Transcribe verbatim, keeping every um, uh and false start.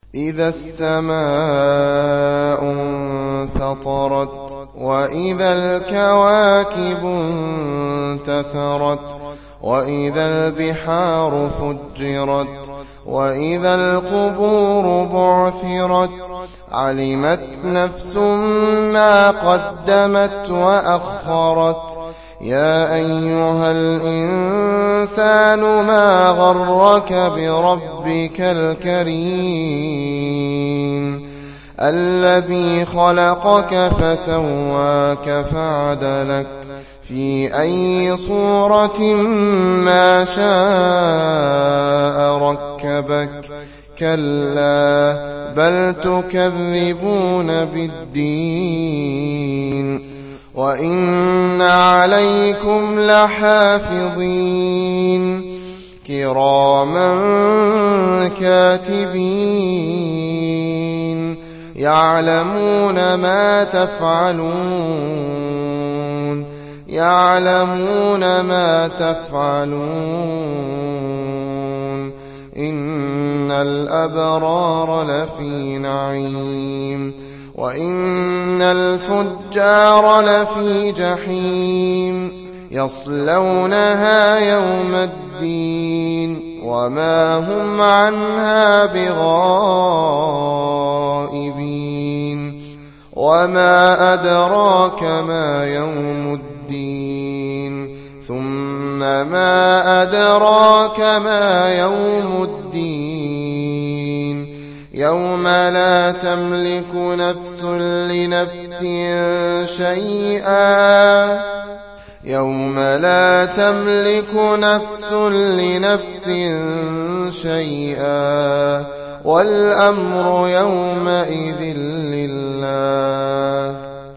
إذا السماء انفطرت وإذا الكواكب انتثرت وإذا البحار فجرت وإذا القبور بعثرت علمت نفس ما قدمت وأخرت يا أيها الإنسان ما غرك بربك الكريم الذي خلقك فسواك فعدلك في أي صورة ما شاء ركبك كلا بل تكذبون بالدين وإن عليكم لحافظين كراما كاتبين يعلمون ما تفعلون يعلمون ما تفعلون إن الأبرار لفي نعيم وإن الفجار لفي جحيم يصلونها يوم الدين وما هم عنها بغائبين وما أدراك ما يوم الدين ثم ما أدراك ما يوم الدين يوم لا تملك نفس لنفس شيئا يوم لا تملك نفس لنفس شيئا والأمر يومئذ